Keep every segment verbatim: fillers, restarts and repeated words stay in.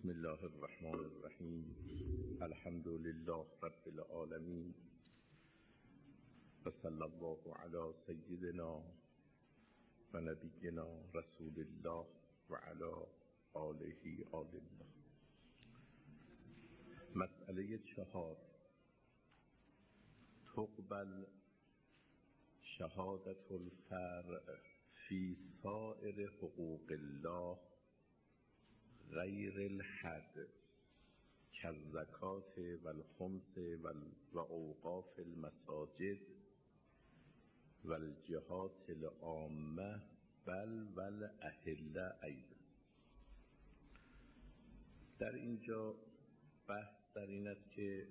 بسم الله الرحمن الرحیم. الحمد لله رب العالمین و صلی الله علی سیدنا و نبینا رسول الله و علی آله آل الله. مسئله چهار: تقبل شهادة الفرع فی سائر حقوق الله غیر الحد کالزکات و الخمس و اوقاف المساجد و الجهات العامة بل و الاهله ایضا. در اینجا بحث در این است که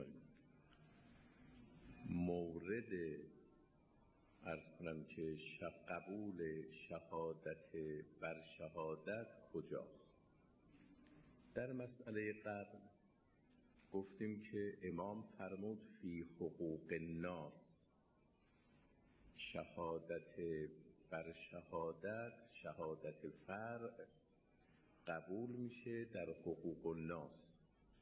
مورد عرض کنم که قبول شهادت بر شهادت کجاست. در مسئله قبل گفتیم که امام فرمود فی حقوق الناس، شهادت بر شهادت، شهادت فرع قبول میشه در حقوق الناس.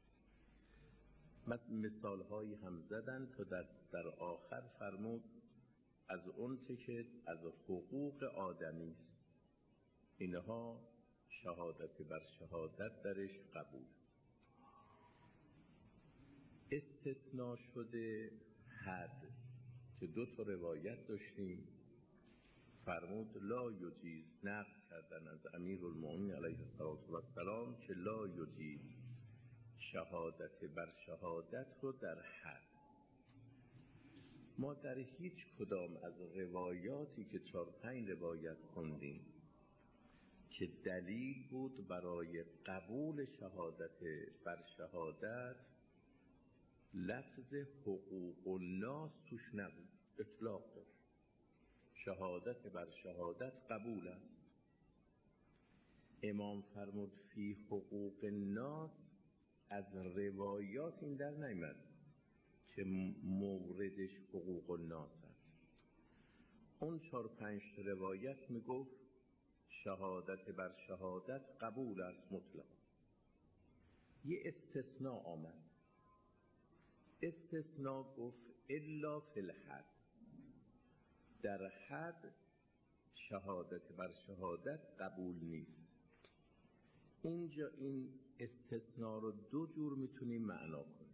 مثال هایی هم زدن تا دست در آخر فرمود از اون چه که از حقوق آدمی است، اینها شهادت بر شهادت درش قبول است. استثناء شده حد که دو تا روایت داشتیم، فرمود لا یجیز، نقل کردن از امیرالمؤمنین علیه السلام که لا یجیز شهادت بر شهادت رو در حد. ما در هیچ کدام از روایاتی که چهار پنج روایت خوندیم که دلیل بود برای قبول شهادت بر شهادت، لفظ حقوق الناس توش نبود، اطلاق داشت. شهادت بر شهادت قبول است. امام فرمود فی حقوق الناس، از روایات این در نیامد که موردش حقوق الناس است. اون چهار پنج روایت میگفت شهادت بر شهادت قبول است مطلق. یه استثناء آمد، استثناء گفت الا فی الحد، در حد شهادت بر شهادت قبول نیست. اینجا این استثناء رو دو جور میتونیم معنا کنیم.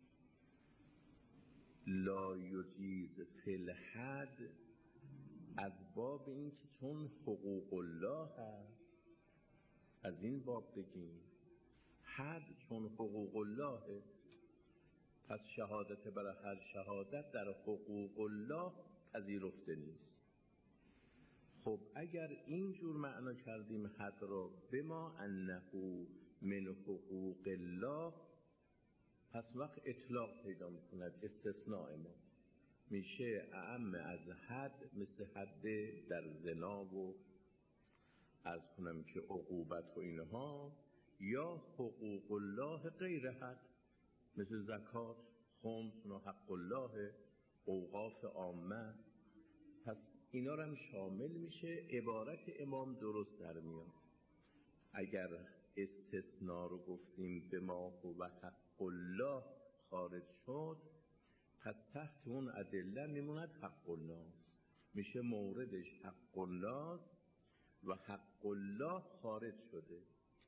لا یجیز فی الحد از باب این که چون حقوق الله هست از این باب بگیم، حد چون حقوق الله پس شهادت برای هر شهادت در حقوق الله پذیرفته نیست. خب اگر اینجور معنا کردیم حد رو بما انه من حقوق الله، پس وقت اطلاق پیدا میکند، استثناء ما میشه اعم از حد، مثل حد در زنا و عرض کنم که عقوبت و اینها، یا حقوق الله غیر حد مثل زکات، خمس و حق الله، اوقاف عامه. پس اینا رو هم شامل میشه. عبارت امام درست در میاد. اگر استثناء رو گفتیم به ما هو حق الله خارج شد، پس تحت اون ادله میموند حق الله، میشه موردش حق الله و حق الله خارج شده.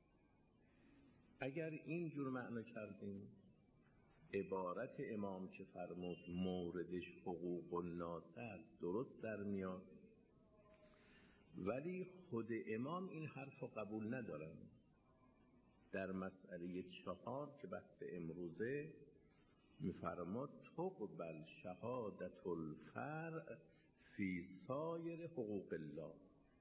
اگر اینجور معنی کردیم عبارت امام که فرمود موردش حقوق الناس است درست در میاد. ولی خود امام این حرف رو قبول ندارن. در مسئله چهار که بحث امروزه میفرماد تقبل شهادت الفرع فی سایر حقوق الله.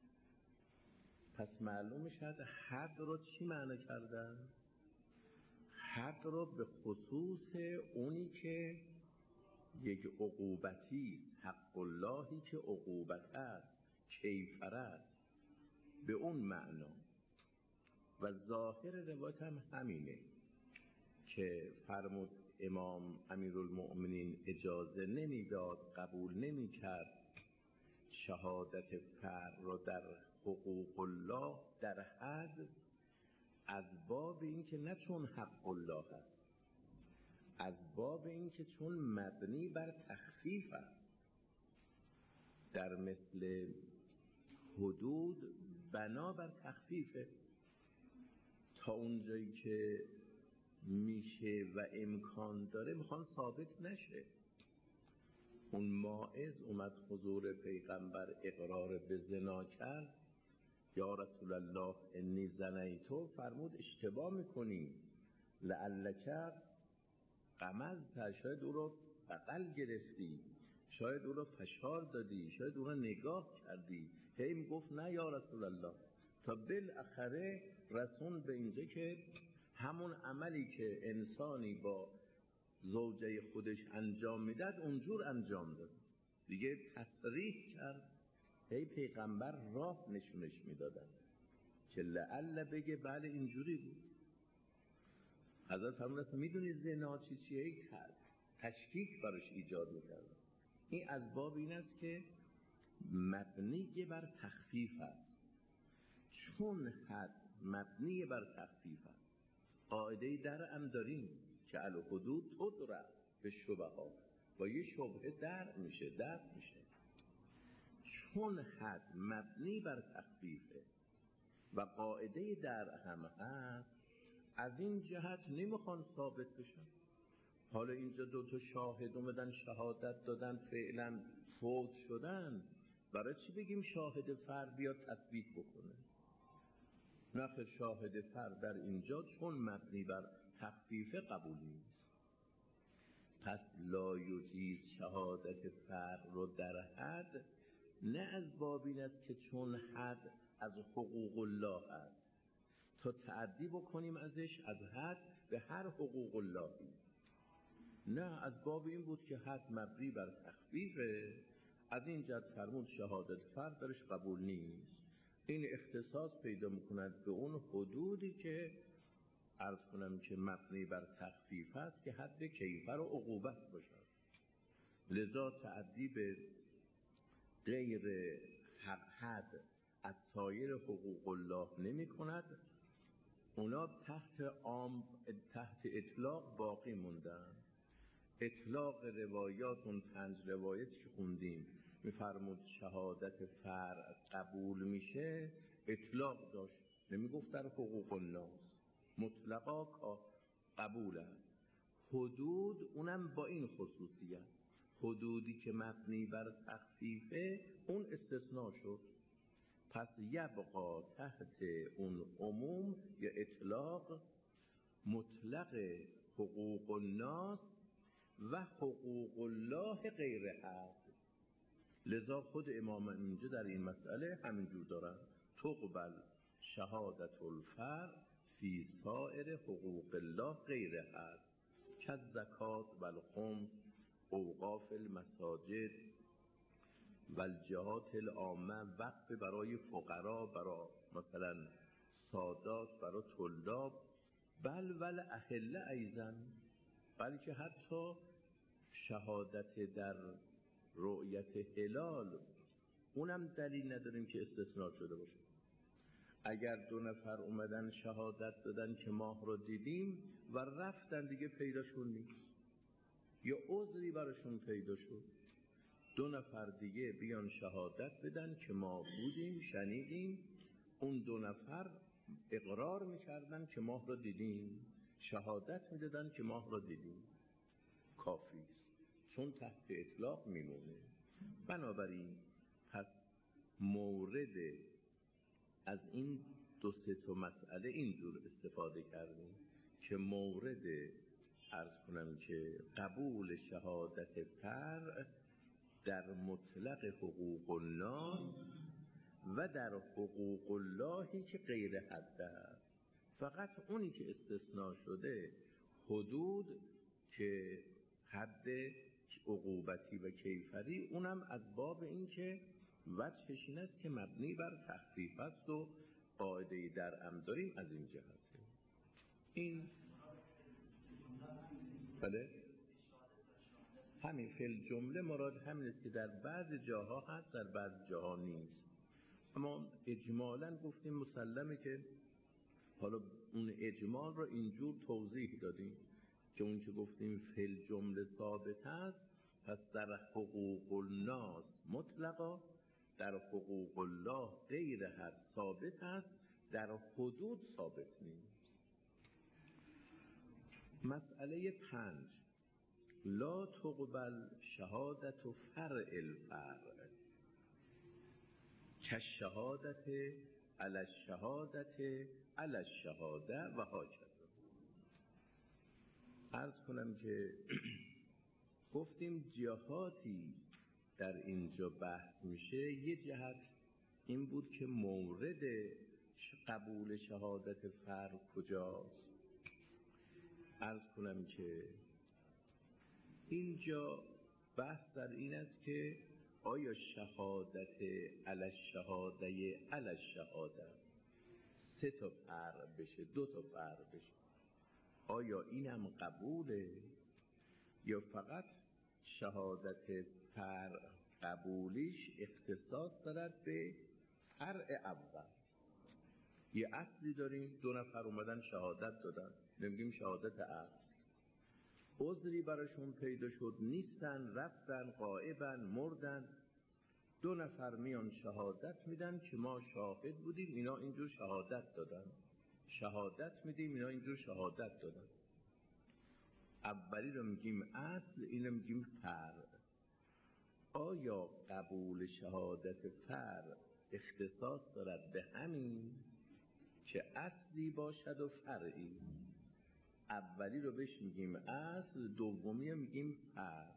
پس معلوم شد حد رو چی معنی کردن؟ حد رو به خصوص اونی که یک عقوبتی است، حق اللهی که عقوبت است، کیفر است، به اون معنا. و ظاهر روایت هم همینه که فرمود امام امیرالمؤمنین اجازه نمیداد، قبول نمی کرد شهادت فرع را در حقوق الله در حد از باب این که نه چون حق الله است، از باب این که چون مبنی بر تخفیف است. در مثل حدود بنا بر تخفیفه، تا اونجایی که میشه و امکان داره میخوان ثابت نشه. اون ماعز اومد حضور پیغمبر اقرار به زنا کرد، یا رسول الله انی زنیتو، فرمود اشتباه میکنی، لعلک غمزت، شاید او رو بغل گرفتی، شاید او رو فشار دادی، شاید او رو نگاه کردی. هی میگفت نه یا رسول الله، تا بالاخره رسول به اینجا که همون عملی که انسانی با زوجه خودش انجام میداد اونجور انجام داد دیگه، تصریح کرد. هی پیغمبر راه نشونش میدادن که لعل بگه بله اینجوری بود. حضرت فرمود میدونی زنا چی چیه؟ تشکیک براش ایجاد میکرد. این از باب این است که مبنی بر تخفیف است. چون حد مبنی بر تخفیف است، قاعده در هم داریم که الحدود تدرع به شبهات، با یه شبهه در میشه در میشه. چون حد مبنی بر تخفیفه و قاعده در هم هست، از این جهت نمیخوان ثابت بشن. حالا اینجا دو تا شاهد اومدن شهادت دادن، فعلا فوت شدن، برای چی بگیم شاهد فر بیاد تثبیت بکنه؟ نخیر، شاهد فر در اینجا چون مبنی بر تخفیف قبول نیست. پس لا یجیز شهادت فر رو در حد، نه از باب این است که چون حد از حقوق الله است تا تعدی بکنیم ازش از حد به هر حقوق اللهی. نه، از باب این بود که حد مبنی بر تخفیفه، از این جهت فرمود شهادت فرد درش قبول نیست. این اختصاص پیدا میکند به اون حدودی که عرض کنم که مبنی بر تخفیف است که حد کیفر و عقوبت باشد. لذا تعدی به غیر حد از سایر حقوق الله نمی کند. اونا تحت عام تحت اطلاق باقی موندن. اطلاق روایات، اون پنج روایتی که خوندیم میفرمود شهادت فرع قبول میشه، اطلاق داشت، نمیگفت در حقوق الناس، مطلقا قبول است. حدود اونم با این خصوصیت، حدودی که مبنی بر تخفیفه اون استثناء شد. پس یبقا تحت اون عموم یا اطلاق مطلق حقوق الناس و حقوق الله غیر حد. لذا خود امام اینجا در این مسئله همینجور دارن، تقبل شهادت الفرع فی سائر حقوق الله غیر حد، که زکات و الخمس، اوقاف المساجد و الجهات العامه، وقف برای فقرا، برای مثلا سادات، برای طلاب، بل ول اهله ایضا، بلکه حتی شهادت در رؤیت هلال اونم دلیل نداریم که استثناء شده باشه. اگر دو نفر اومدن شهادت دادن که ماه رو دیدیم و رفتن دیگه پیداشون نیست یا عذری براشون پیدا شد، دو نفر دیگه بیان شهادت بدن که ما بودیم شنیدیم، اون دو نفر اقرار میکردن که ماه رو دیدیم، شهادت میدادن که ماه رو دیدیم، کافی است، چون تحت اطلاق میمونه. بنابراین پس مورد از این دو سه تا مسئله اینجور استفاده کردیم که مورد عرض کنم که قبول شهادت فرع در مطلق حقوق الناس و در حقوق اللهی که غیر حد است. فقط اونی که استثناء شده حدود که حد عقوبتی و کیفری، اونم از باب این که وجهش این است که مبنی بر تخفیف است و قاعده در ام داریم از این جهته. این بله همین فعل جمله مراد همین است که در بعض جاها هست در بعض جاها نیست. اما اجمالاً گفتیم مسلمه که حالا اون اجمال رو اینجور توضیح دادیم که اون که گفتیم فل جمله ثابت هست، پس در حقوق الناس مطلقا، در حقوق الله غیر هر ثابت هست، در حدود ثابت نیست. مسئله پنج، لا تقبل شهادت و فرع الفرع که شهادت علی الشهادت علی الشهاده و هاکذا. عرض کنم که گفتیم جهاتی در اینجا بحث میشه. یه جهت این بود که مورد قبول شهادت فرع کجاست. عرض کنم که اینجا بحث در این است که آیا شهادت علی الشهاده علی الشهاده سه تا فرع بشه، دو تا فرع بشه، آیا اینم قبوله یا فقط شهادت فرع قبولیش اختصاص دارد به فرع اول؟ یه اصلی داریم، دو نفر اومدن شهادت دادن، نمیگیم شهادت اصل. عذری براشون پیدا شد، نیستن، رفتن، غائبن، مردن، دو نفر میان شهادت میدن که ما شاهد بودیم اینا اینجور شهادت دادن، شهادت میدیم اینا اینجور شهادت دادن. اولی رو میگیم اصل، اینو میگیم فرع. آیا قبول شهادت فرع اختصاص دارد به همین که اصلی باشد و فرعی؟ اولی رو بهش میگیم اصل، دومی رو میگیم فرع.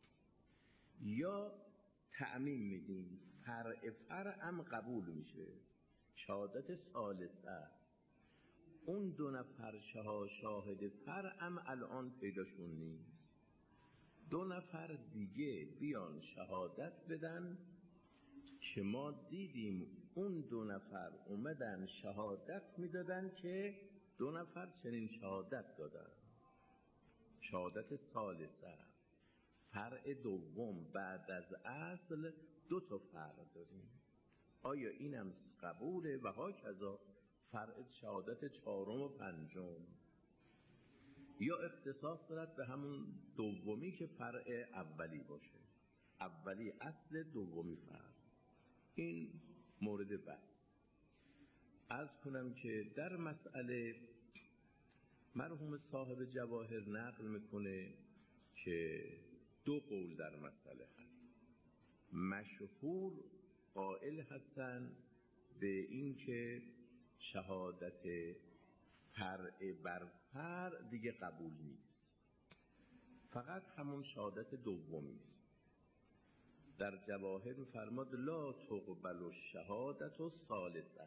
یا تعمیم میگیم فرع فرع هم قبول میشه. شهادت ثالثه، اون دو نفر شاهد فرع هم الان پیداشون نیست، دو نفر دیگه بیان شهادت بدن که ما دیدیم اون دو نفر اومدن شهادت میدادن که دو نفر چنین شهادت دادن. شهادت ثالثه، فرع دوم بعد از اصل دو تا فرع داریم. آیا اینم قبوله؟ و هاکذا فرع شهادت چهارم و پنجم. یا اختصاص دارد به همون دومی که فرع اولی باشه، اولی اصل، دومی فرع. این مورد بحث. عرض کنم که در مسئله مرحوم صاحب جواهر نقل میکنه که دو قول در مسئله هست. مشهور قائل هستن به این که شهادت فرع بر فرع دیگه قبول نیست، فقط همون شهادت دومی است. در جواهر می‌فرماد لا تقبل الشهادت الثالثه،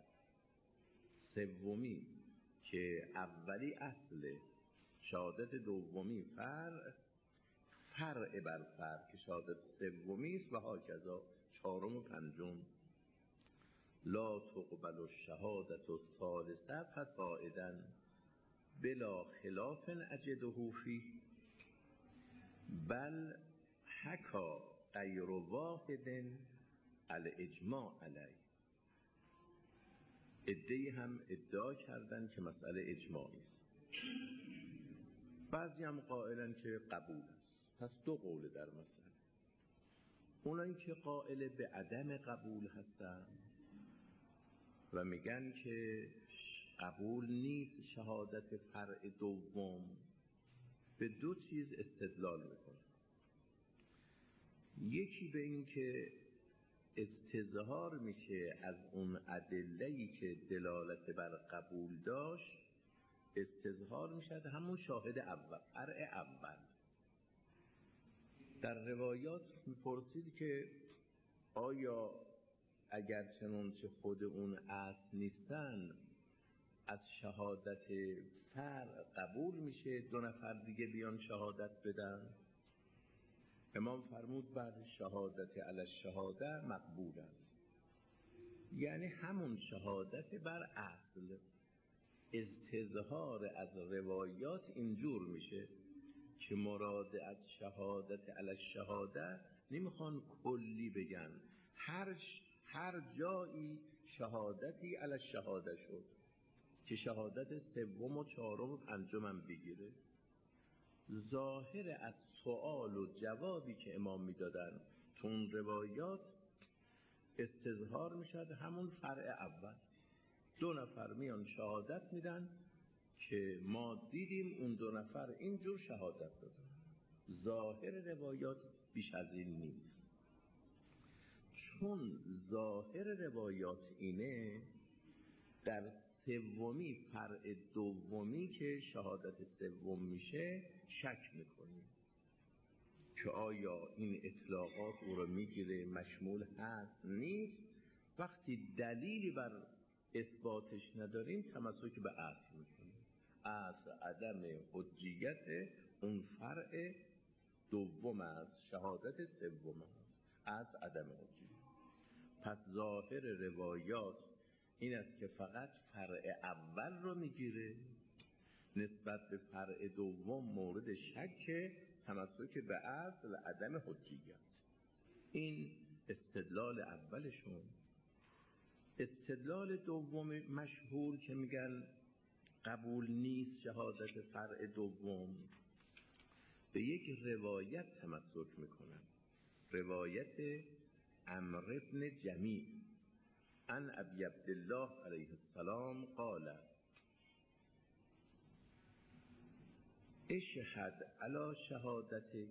سومی که اولی اصله، شهادت دومی فرع، فرع بر فرع که شهادت سومی است و هاکذا چهارم و پنجم. لا تقبل الشهادت الثالثه فصاعدا بلا خلاف اجده فیه بل حکا غیر واحد الاجماع علیه. عده‌ای هم ادعا کردن که مسئله اجماعی است، بعضی هم قائلن که قبول است. پس دو قول در مسئله. اونایی که قائل به عدم قبول هستن و میگن که قبول نیست شهادت فرع دوم، به دو چیز استدلال میکنه. یکی به این که استظهار میشه از اون ادله‌ای که دلالت بر قبول داشت، استظهار میشه همون شاهد اول، فرع اول. در روایات میپرسید که آیا اگر چنانچه خود اون اصل نیستن از شهادت فرع قبول میشه دو نفر دیگه بیان شهادت بدن؟ امام فرمود بر شهادت علی الشهاده مقبول است. یعنی همون شهادت بر اصل. استظهار از روایات اینجور میشه که مراد از شهادت علی الشهاده نمیخوان کلی بگن، هر هر جایی شهادتی علی الشهاده شد. که شهادت سوم و چهارم و پنجم هم بگیره. ظاهر از سوال و جوابی که امام میدادن تو اون روایات استظهار میشد همون فرع اول. دو نفر میان شهادت میدن که ما دیدیم اون دو نفر اینجور شهادت دادن. ظاهر روایات بیش از این نیست. چون ظاهر روایات اینه، در سومی فرع دومی که شهادت سوم میشه شک میکنیم که آیا این اطلاقات او رو میگیره، مشمول هست نیست. وقتی دلیلی بر اثباتش نداریم تمسک به اصل میکنیم. اصل عدم حجیت اون فرع دوم از شهادت سوم است، از عدم حجیت. پس ظاهر روایات این است که فقط فرع اول رو میگیره، نسبت به فرع دوم مورد شک، تمسک به اصل عدم حجیت. این استدلال اولشون. استدلال دوم مشهور که میگن قبول نیست شهادت فرع دوم، به یک روایت تمسک میکنن، روایت عمرو بن جمیع عن ابی عبدالله علیه السلام قال اشهد علی شهادتک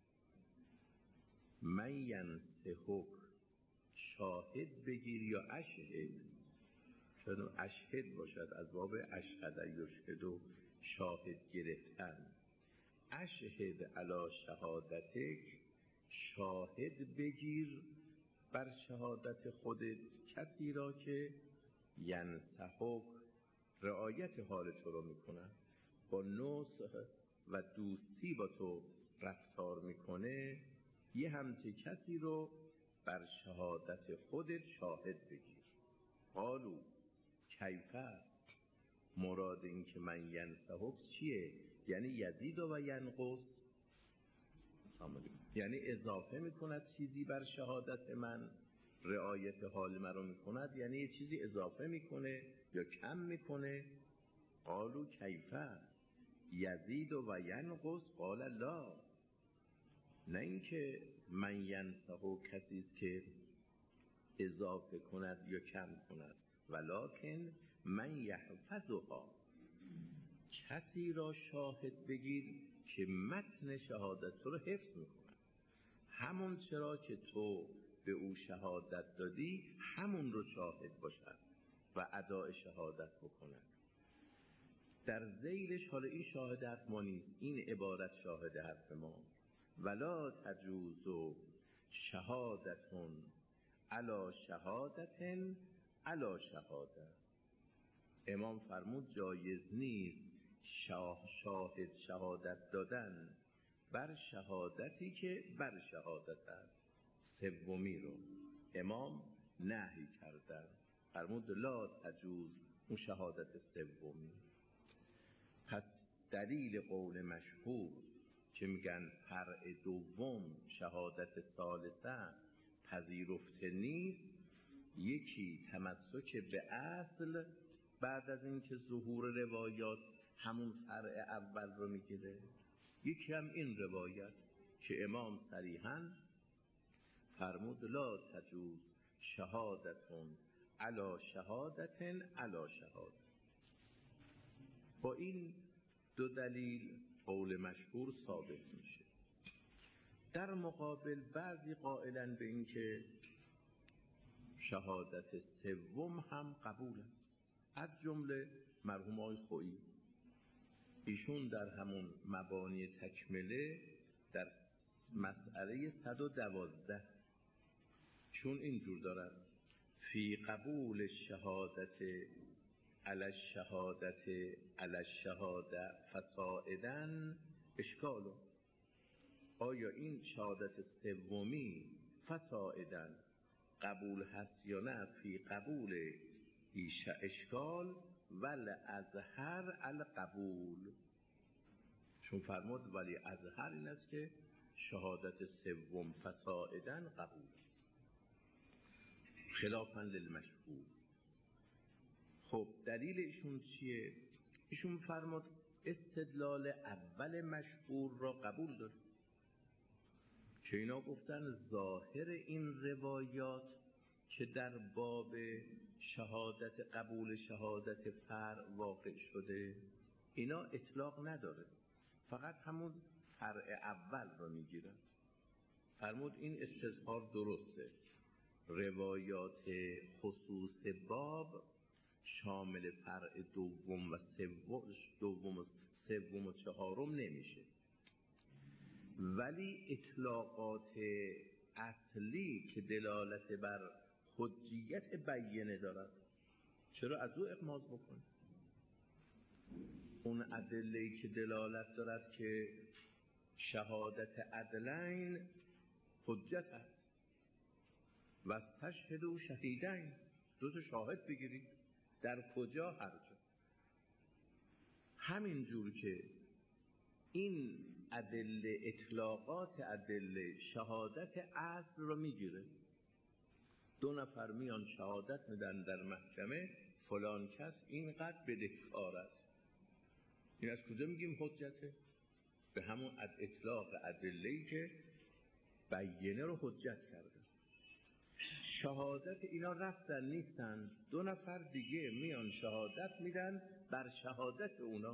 من ینصحک، شاهد بگیر یا اشهد، شاید اشهد باشد از باب اشهد یشهد و شاهد گرفتن. اشهد علی شهادتک، شاهد بگیر بر شهادت خودت کسی را که ینصحک، رعایت حال تو رو میکنه، با نصح و دوستی با تو رفتار میکنه، یه همچه کسی رو بر شهادت خودت شاهد بگیر. قالو کیفه، مراد این که من ینصحک چیه؟ یعنی یزید و ینقص، یعنی اضافه میکند چیزی بر شهادت من، رعایت حال من رو میکند، یعنی یه چیزی اضافه میکنه یا کم میکنه. قالو کیفه یزید و ینقص قال لا، نه اینکه من ینصحک کسی است که اضافه کند یا کم کند، ولکن من یحفظها، کسی را شاهد بگیر که متن شهادت تو رو حفظ میکند، همون چرا که تو به او شهادت دادی همون رو شاهد باشد و اداء شهادت بکند. در ذیلش حالا این شاهد حرف ما نیست، این عبارت شاهد حرف ماست. ولا تجوز شهادتون علی شهادتن علی شهاده. امام فرمود جایز نیست شاه شاهد شهادت دادن بر شهادتی که بر شهادت است. سومی رو امام نهی کردن، فرمود لا تجوز اون شهادت سومی. پس دلیل قول مشهور که میگن فرع دوم شهادت ثالثه پذیرفته نیست، یکی تمسک به اصل بعد از اینکه ظهور روایات همون فرع اول رو میگیره، یکی هم این روایت که امام صریحاً فرمود لا تجوز شهادتون علی شهادتن علی شهاده. با این دو دلیل قول مشهور ثابت میشه. در مقابل بعضی قائلن به این که شهادت سوم هم قبول است، از جمله مرحوم آقای خویی. ایشون در همون مبانی تکمله در مسئله صد و دوازده چون اینجور دارن فی قبول شهادت علی الشهادت علی الشهاده فصاعدا اشکالو، آیا این شهادت سومی فصاعدا قبول هست یا نه؟ فی قبول ایش اشکال ول ازهر القبول، چون فرمود ولی ازهر این است که شهادت سوم فصاعدا قبول است، خلافا للمشهور. خب دلیل ایشون چیه؟ ایشون فرمود استدلال اول مشهور را قبول داره که اینا گفتن ظاهر این روایات که در باب شهادت قبول شهادت فرع واقع شده اینا اطلاق نداره، فقط همون فرع اول رو میگیرن. فرمود این استظهار درسته، روایات خصوص باب شامل فرع دوم و سوم دوم و سوم و چهارم نمیشه، ولی اطلاقات اصلی که دلالت بر حجیت بیینه دارد چرا از او اغماض بکنه؟ اون ادله‌ای که دلالت دارد که شهادت عدلین حجت است و استشهدوا شهیدین، دو تا شاهد بگیرید، در کجا؟ هر جا. همین جور که این ادله اطلاقات ادله شهادت اصل رو میگیره، دو نفر میان شهادت میدن در محکمه فلان کس اینقدر بدهکار است، این از کجا میگیم حجته؟ به همون اطلاق ادله‌ای که بیینه رو حجت کرده. شهادت اینا رفتن نیستن، دو نفر دیگه میان شهادت میدن بر شهادت اونا،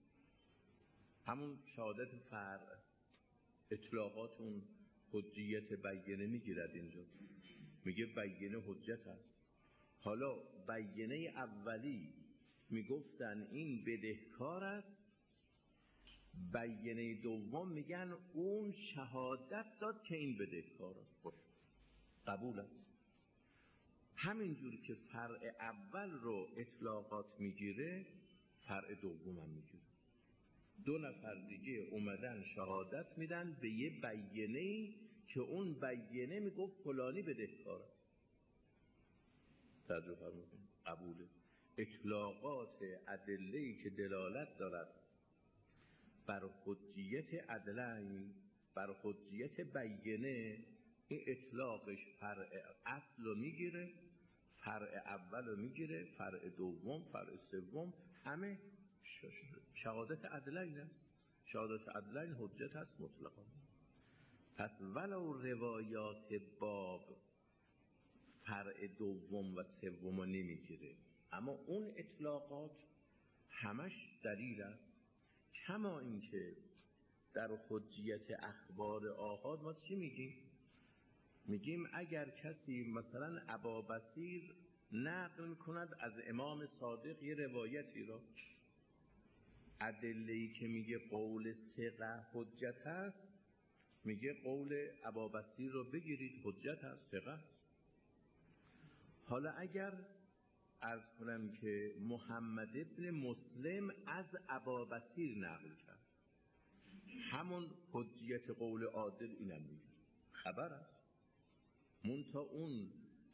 همون شهادت فرع، اطلاقات اون حجیت بیینه میگیرد. اینجا میگه بیینه حجت است. حالا بیینه اولی میگفتن این بدهکار است، بیینه دوم میگن اون شهادت داد که این بدهکار است، خوش قبول است. همینجور که فرع اول رو اطلاقات میگیره فرع دوم هم میگیره. دو نفر دیگه اومدن شهادت میدن به یه بیینه‌ای که اون بیینه میگفت فلانی بدهکار است، توجه فرمودید، قبوله. اطلاقات ادله‌ای که دلالت دارد بر حجیت عدلین، بر حجیت بیینه، این اطلاقش فرع اصل رو میگیره، فرع اول رو میگیره، فرع دوم، فرع سوم، همه شهادت عدلین است. شهادت عدلین حجت است مطلقا. پس ولو روایات باب فرع دوم و سوم رو نمیگیره، اما اون اطلاقات همش دلیل است. کما اینکه در حجیت اخبار آحاد ما چی میگیم؟ میگیم اگر کسی مثلا ابابصیر نقل میکند از امام صادق یه روایتی رو، ادله‌ای که میگه قول ثقه حجت است، میگه قول ابابصیر رو بگیرید حجت است، ثقه است. حالا اگر عرض کنم که محمد ابن مسلم از ابابصیر نقل کرد، همون حجیت قول عادل اینم میگه، خبر است. منتها اون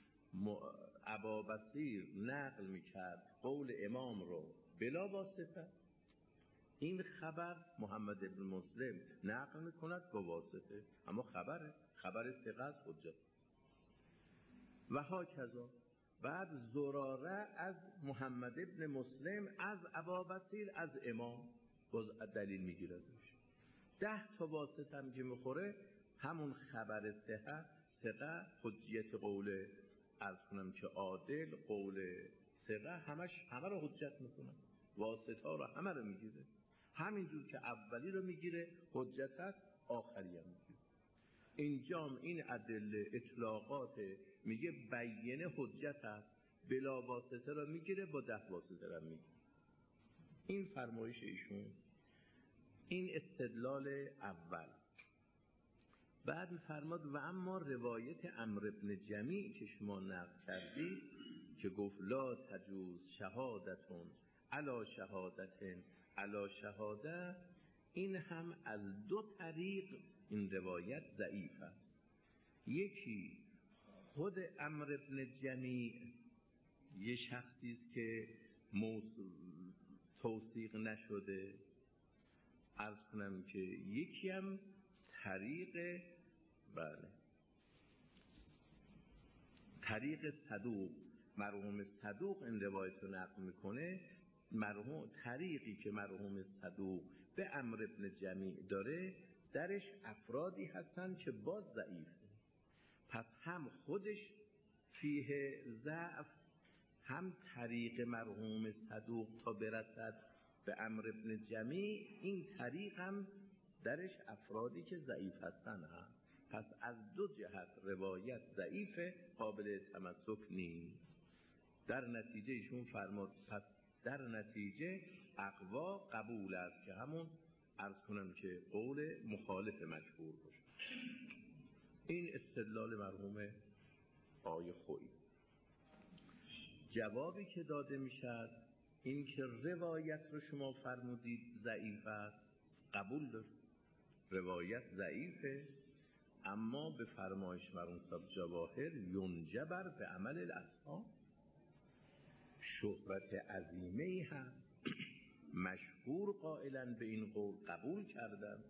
ابابصیر نقل میکرد قول امام رو بلا واسطه، این خبر محمد ابن مسلم نقل میکند با واسطه، اما خبره، خبر ثقه است، حجت. و هاکذا بعد زراره از محمد ابن مسلم از ابابصیر از امام باز دلیل میگیردش. ده تا واسطه هم که میخوره همون خبر ثقه ثقه حجیت قول عرض کنم که عادل، قول ثقه همش همه رو حجت میکنه، واسطه ها رو همه رو میگیره. همینجور که اولی رو میگیره حجت هست، آخری هم میگیره. اینجام این ادله اطلاقات میگه بیینه حجت هست، بلا واسطه رو میگیره، با ده واسطه رو میگیره. این فرمایش ایشون، این استدلال اول. بعد میفرماد و اما روایت عمرو بن جمیع که شما نقل کردید که گفت لا تجوز شهادتون علی شهادتن علی شهاده، این هم از دو طریق این روایت ضعیف است. یکی خود عمرو بن جمیع یه شخصی است که توثیق نشده، عرض کنم که یکی هم طریق بله طریق صدوق مرحوم صدوق این روایت رو نقل میکنه، مرحوم طریقی که مرحوم صدوق به عمرو بن جمیع داره درش افرادی هستن که باز ضعیفه، پس هم خودش فیه ضعف، هم طریق مرحوم صدوق تا برسد به عمرو بن جمیع این طریق هم درش افرادی که ضعیف هستن هست. پس از دو جهت روایت ضعیفه، قابل تمسک نیست. در نتیجه ایشون فرمود پس در نتیجه اقوا قبول است، که همون عرض کنم که قول مخالف مشهور باشه. این استدلال مرحوم آقای خویی. جوابی که داده میشد این که روایت رو شما فرمودید ضعیف است، قبول دارید، روایت ضعیفه، اما به فرمایش مرحوم صاحب جواهر ینجبر به عمل الاصحاب، شهرت عظیمه ای هست، مشهور قائلا به این قول قبول کردن،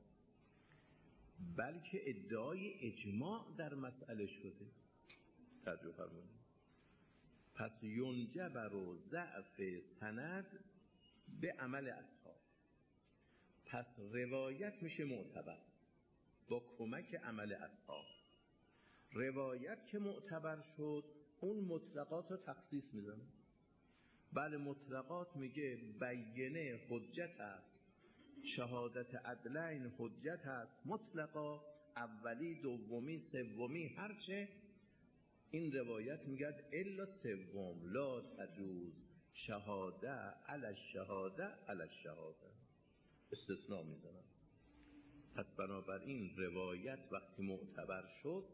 بلکه ادعای اجماع در مسئله شده. توجه فرمایید. پس ینجبر و ضعف سند به عمل اصحاب، پس روایت میشه معتبر با کمک عمل اصحاب. روایت که معتبر شد اون مطلقات رو تخصیص میزنه. بله مطلقات میگه بینه حجت است، شهادت عدلین حجت است، مطلقا اولی دومی سومی هرچه، این روایت میگه الا سوم لا تجوز شهاده علی الشهاده علی الشهاده، استثناء میزنن. پس بنابراین روایت وقتی معتبر شد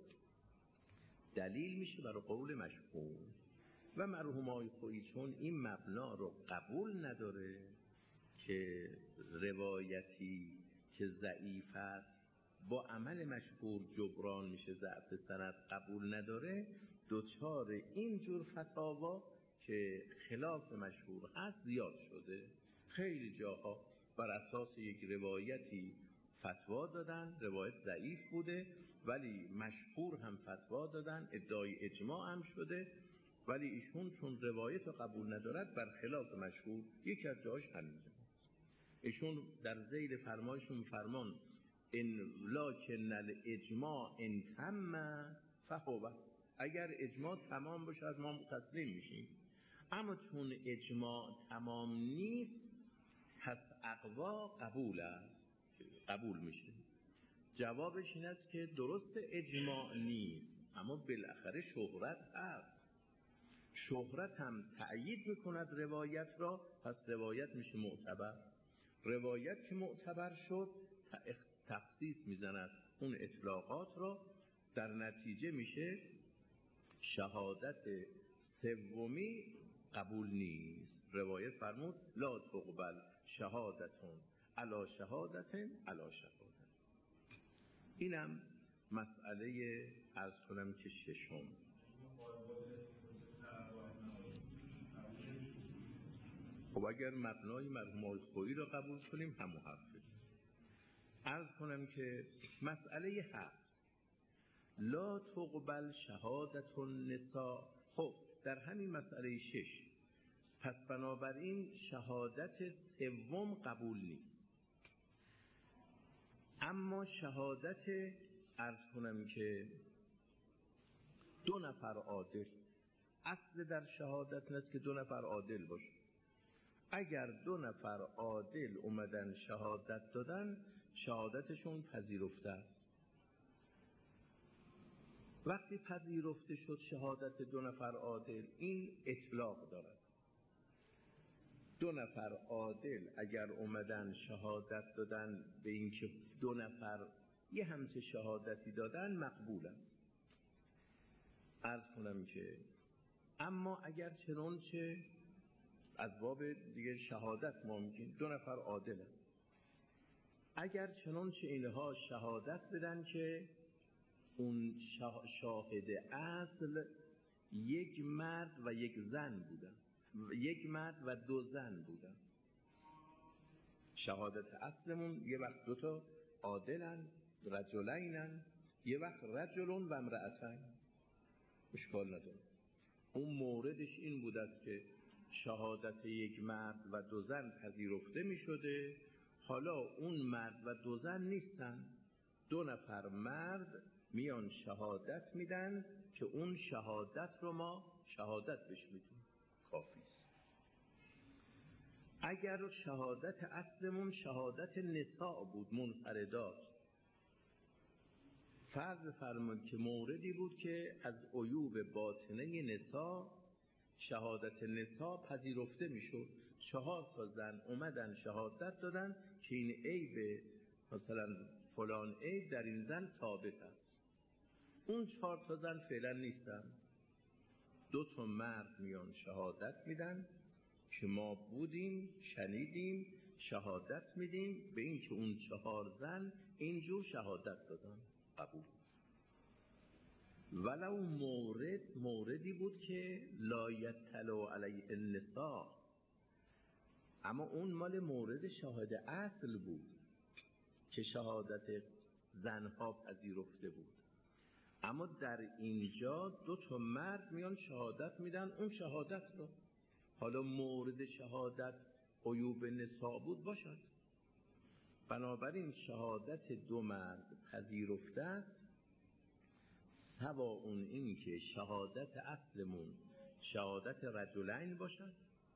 دلیل میشه برای قول مشهور. و مرحوم آقای خویی چون این مبنا رو قبول نداره که روایتی که ضعیف است با عمل مشهور جبران میشه، ضعف سند قبول نداره، دوچار اینجور فتاوا که خلاف مشهور هست زیاد شده. خیلی جاها بر اساس یک روایتی فتوا دادن، روایت ضعیف بوده ولی مشهور هم فتوا دادن، ادعای اجماع هم شده، ولی ایشون چون روایت رو قبول ندارد بر خلاف مشهور یکی از جاش همینه. ایشون در ذیل فرمایشون فرمان ان لکن الاجماع ان تم فهو، اگر اجماع تمام باشه ما تسلیم میشیم، اما چون اجماع تمام نیست پس اقوا قبول است، قبول میشه. جوابش این است که درست اجماع نیست اما بالاخره شهرت هست، شهرت هم تأیید میکند روایت را، پس روایت میشه معتبر. روایت که معتبر شد تخصیص میزند اون اطلاقات را، در نتیجه میشه شهادت سومی قبول نیست. روایت فرمود لا تقبل شهادتون علی شهادتن علی شهادت. اینم مسئله عرض کنم که ششم. خب اگر مبنای مرحوم آقای خویی را قبول کنیم همون حرفه. عرض کنم که مسئله هفت لا تقبل شهادت النساء. خب در همین مسئله شش پس بنابراین شهادت سوم قبول نیست، اما شهادت عرض کنم که دو نفر عادل، اصل در شهادت نیست که دو نفر عادل باشه. اگر دو نفر عادل اومدن شهادت دادن شهادتشون پذیرفته است. وقتی پذیرفته شد شهادت دو نفر عادل این اطلاق دارد. دو نفر عادل اگر اومدن شهادت دادن به اینکه دو نفر یه همچه شهادتی دادن مقبول است. عرض کنم که اما اگر چنانچه از باب دیگه شهادت ما میگیم دو نفر عادلن، اگر چنانچه اینها شهادت بدن که اون شاهد اصل یک مرد و یک زن بودن، یک مرد و دو زن بودن، شهادت اصلمون یه وقت دوتا عادلن رجلینن، یه وقت رجلون و امرأتین، اشکال نداره. اون موردش این بود است که شهادت یک مرد و دو زن پذیرفته می شده. حالا اون مرد و دو زن نیستن، دو نفر مرد میان شهادت میدن که اون شهادت رو ما شهادت بهش میدیم، کافی است. اگر شهادت اصلمون شهادت نساء بود، منفردات، فرض بفرمایید که موردی بود که از عیوب باطنه نساء شهادت نساء پذیرفته میشد، چهار تا زن اومدن شهادت دادن که این عیب، مثلا فلان عیب در این زن ثابت است. اون چهار تا زن فعلا نیستن، دو تا مرد میان شهادت میدن که ما بودیم، شنیدیم، شهادت میدیم به این که اون چهار زن اینجور شهادت دادن، قبول. ولو مورد موردی بود که لا یطلع علیه النساء، اما اون مال مورد شاهد اصل بود که شهادت زنها پذیرفته بود. اما در اینجا دو تا مرد میان شهادت میدن اون شهادت رو، حالا مورد شهادت عیوب نساء بود باشد، بنابراین شهادت دو مرد پذیرفته است، سوا اون این که شهادت اصلمون شهادت رجلین باشد،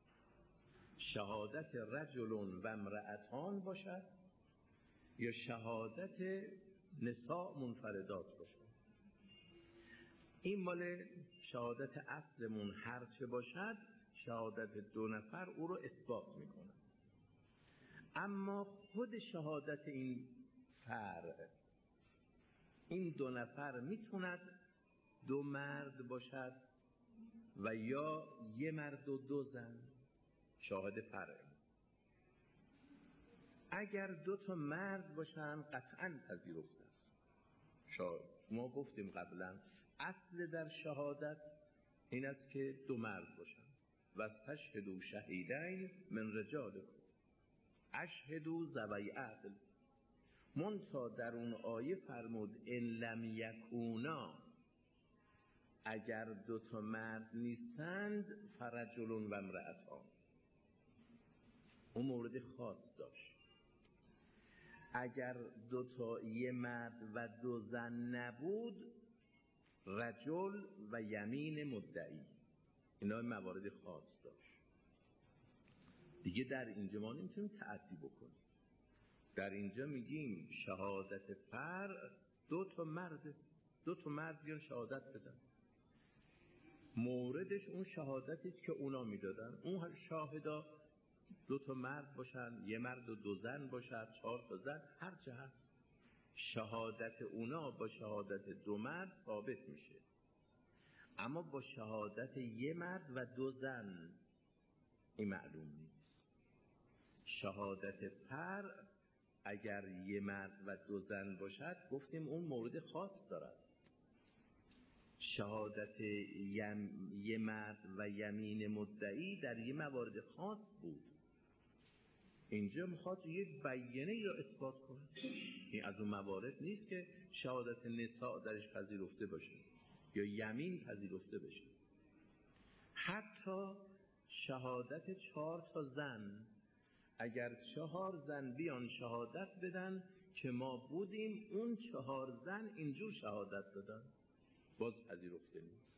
شهادت رجل و امرأتان باشد، یا شهادت نساء منفردات باشد. این مال شهادت اصلمون هرچه باشد شهادت دو نفر او رو اثبات میکنه. اما خود شهادت این فرد، این دو نفر میتوند دو مرد باشد و یا یه مرد و دو زن، شاهد فرد. اگر دو تا مرد باشن قطعاً پذیرفته است. شا... ما گفتیم قبلا اصل در شهادت این است که دو مرد باشن. و استشهدوا شهیدین من رجالکم اشهدوا ذوی عدل. منتها در اون آیه فرمود ان لم یکونا، اگر دو تا مرد نیستند فرجل و امرأتان. اون مورد خاص داشت. اگر دو تا یه مرد و دو زن نبود رجل و یمین مدعی، اینا موارد خاص داشت. دیگه در اینجا ما نمیتونیم تعدی بکنیم. در اینجا میگیم شهادت فرع دو تا مرد، دو تا مرد بیان شهادت بدن، موردش اون شهادتی که اونا میدادن. اون شاهدا دو تا مرد باشن، یه مرد و دو زن باشد، چهار تا زن، هر چه هست، شهادت اونا با شهادت دو مرد ثابت میشه. اما با شهادت یه مرد و دو زن این معلوم نیست. شهادت فرع اگر یه مرد و دو زن باشد گفتیم اون مورد خاص دارد. شهادت یم... یه مرد و یمین مدعی در یه موارد خاص بود. اینجا میخواد یک بیانه را اثبات کنه. این از اون موارد نیست که شهادت نساء درش پذیرفته باشه یا یمین پذیرفته بشه. حتی شهادت چهار تا زن، اگر چهار زن بیان شهادت بدن که ما بودیم، اون چهار زن اینجور شهادت دادن، باز پذیرفته نیست.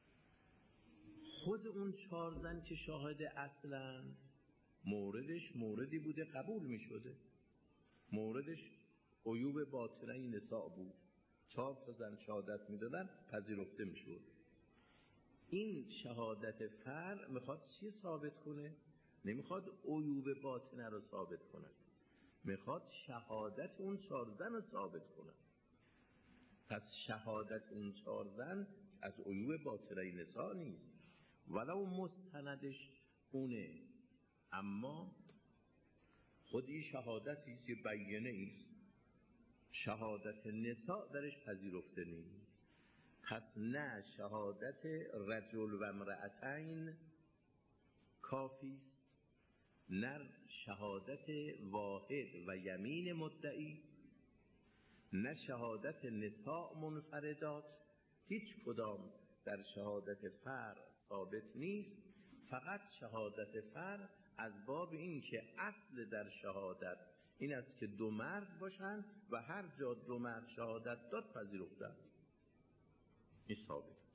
خود اون چهار زن که شاهد اصلا موردش موردی بوده قبول می شده، موردش عیوب باطنه نساء بود، چهار تا زن شهادت می دادن پذیرفته می شد. این شهادت فرع میخواد چی ثابت کنه؟ نمیخواد عیوب باطنه رو ثابت کنه، میخواد شهادت اون چهار زن رو ثابت کنه. پس شهادت اون چهار زن از عیوب باطنه نساء نیست، ولو مستندش اونه، اما خودی شهادتی که بیانه ایست، شهادت نساء درش پذیرفته نیست. پس نه شهادت رجل و امرأتین کافیست، نه شهادت واحد و یمین مدعی، نه شهادت نساء منفردات، هیچ کدام در شهادت فرع ثابت نیست. فقط شهادت فر از باب این که اصل در شهادت این است که دو مرد باشند و هر جا دو مرد شهادت داد پذیرفته است. این ثابت است.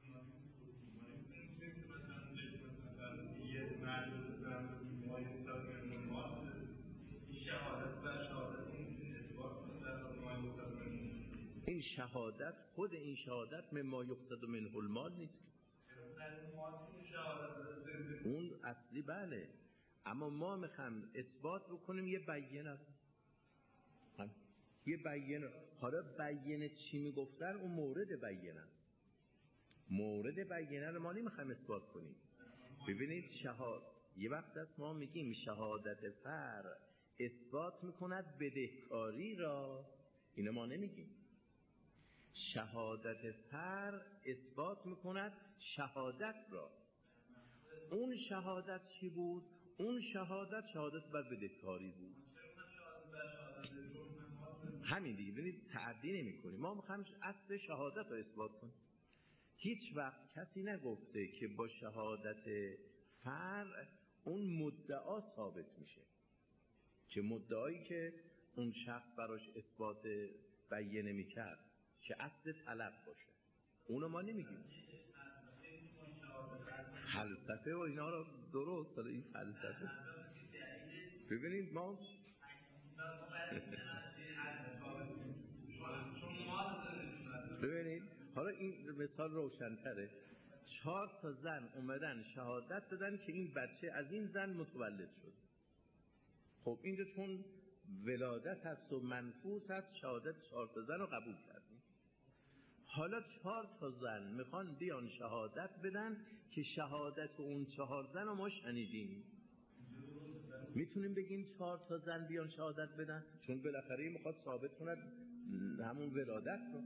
این شهادت خود این شهادت مما یقصد منه المال نیست. اون اصلی بله، اما ما میخوایم اثبات بکنیم یه بیانه، یه بیانه. حالا بیانه چی میگفتن اون مورد بیانه است. مورد بیانه رو ما نمیخوایم اثبات کنیم. ببینید شهاد یه وقت است ما میگیم شهادت فر اثبات میکند بدهکاری را، اینو ما نمیگیم. شهادت فر اثبات میکند شهادت را. اون شهادت چی بود؟ اون شهادت شهادت بر بدهکاری بود. همین دیگه. ببینید تعدی نمی کنیم. ما میخوایم اصل شهادت رو اثبات کنیم. هیچ وقت کسی نگفته که با شهادت فر اون مدعا ثابت میشه، که مدعایی که اون شخص براش اثبات بیانه میکرد که اصل طلب باشه، اونو ما نمیگیم. فلسفه و اینا رو درست، این فلسفه ببینید ما ببینید حالا این مثال روشن‌تره. چهار تا زن اومدن شهادت دادن که این بچه از این زن متولد شد. خب اینجا چون ولادت هست و منفوس هست، شهادت چهار تا زن رو قبول کردیم. حالا چهار تا زن میخوان بیان شهادت بدن که شهادت اون چهار زن رو ما شنیدیم. میتونیم بگیم چهار تا زن بیان شهادت بدن؟ چون بالاخره میخواد ثابت کند همون ولادت رو.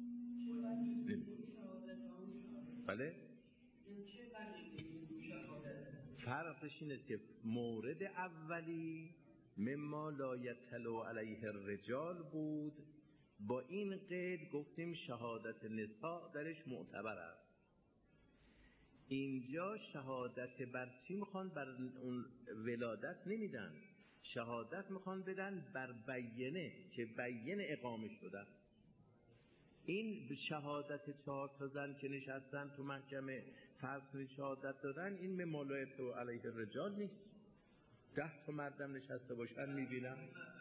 بله؟ فرقش این است که مورد اولی مما لا یطلع علیه الرجال بود. با این قید گفتیم شهادت نساء درش معتبر است. اینجا شهادت بر چی میخوان؟ بر اون ولادت نمیدن، شهادت میخوان بدن بر بیانه که بیانه اقامه شده است. این شهادت چهار تا زن که نشستن تو محکمه فرض شهادت دادن، این ممالایت و علیه الرجال نیست. ده تا مردم نشسته باشن میبینم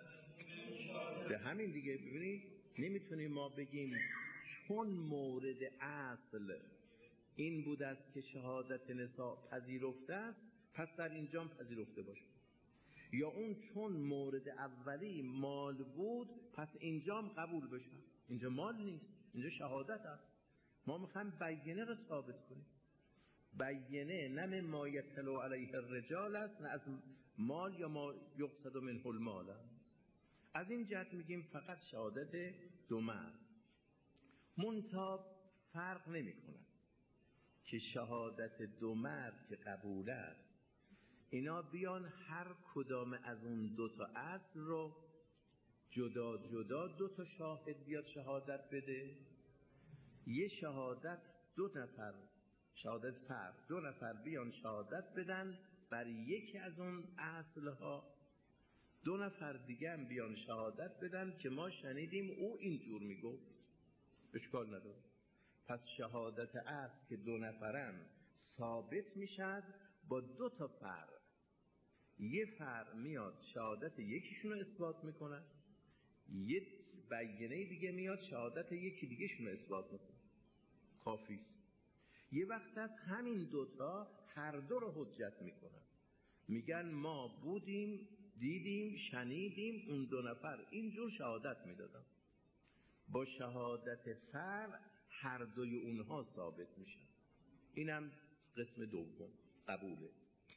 به همین دیگه. ببینید نمیتونیم ما بگیم چون مورد اصل این بود است که شهادت نساء پذیرفته است پس در اینجا پذیرفته باشه، یا اون چون مورد اولی مال بود پس اینجا قبول بشه. اینجا مال نیست، اینجا شهادت است. ما میخوایم بیانه رو ثابت کنیم. بیانه نه ما یطلع علیه الرجال است، نه از مال یا ما یقصد منه المال است. از این جهت میگیم فقط شهادت دو مرد. منتها فرق نمی کند که شهادت دو مرد که قبول است اینا بیان هر کدام از اون دو تا اصل رو جدا جدا دو تا شاهد بیاد شهادت بده. یه شهادت دو نفر شهادت فر دو نفر بیان شهادت بدن بر یکی از اون اصلها، دو نفر دیگه هم بیان شهادت بدن که ما شنیدیم او اینجور میگفت، اشکال نداره. پس شهادت اصل که دو نفرن ثابت میشد با دو تا فرق. یه فرق میاد شهادت یکیشون رو اثبات میکنه، یه بیانه دیگه میاد شهادت یکی دیگه شون رو اثبات میکنه. کافی. یه وقت از همین دوتا هر دو رو حجت میکنن، میگن ما بودیم دیدیم شنیدیم اون دو نفر اینجور شهادت میدادن. با شهادت فرع هر دوی اونها ثابت میشن. اینم قسم دوم قبوله.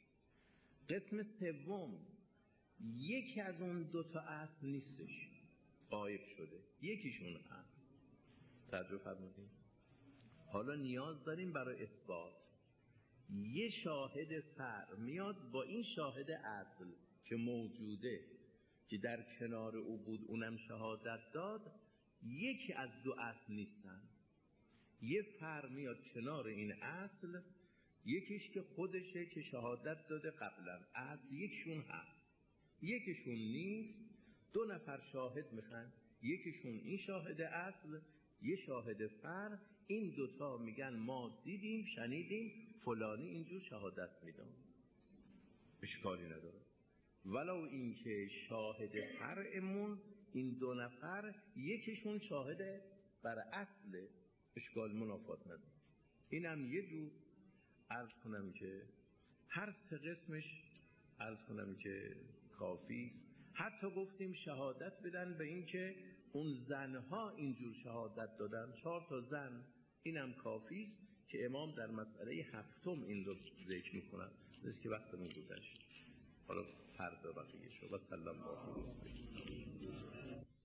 قسم سوم یکی از اون دوتا اصل نیستش، غایب شده، یکیشون هست. توجه فرمودین؟ حالا نیاز داریم برای اثبات یه شاهد فرع میاد با این شاهد اصل که موجوده که در کنار او بود اونم شهادت داد، یکی از دو اصل نیستن. یه فرع میاد کنار این اصل یکیش که خودشه که شهادت داده قبلا، اصل یکشون هست، یکیشون نیست، دو نفر شاهد میخوان، یکیشون این شاهد اصل، یه شاهد فرع، این دوتا میگن ما دیدیم شنیدیم فلانی اینجور شهادت میدن، اشکالی نداره. ولو اینکه شاهد فرعمون این دو نفر یکیشون شاهد بر اصل، اشکال منافات نداره. اینم یه جور عرض کنم که هر سه قسمش عرض کنم که کافیست. حتی گفتیم شهادت بدن به این که اون زنها اینجور شهادت دادن، چهار تا زن، اینم کافیست که امام در مسئله هفتم این رو ذکر میکنن. نیست که وقتمون گذشت، حالا فردا بقیه شو و سلام علیکم.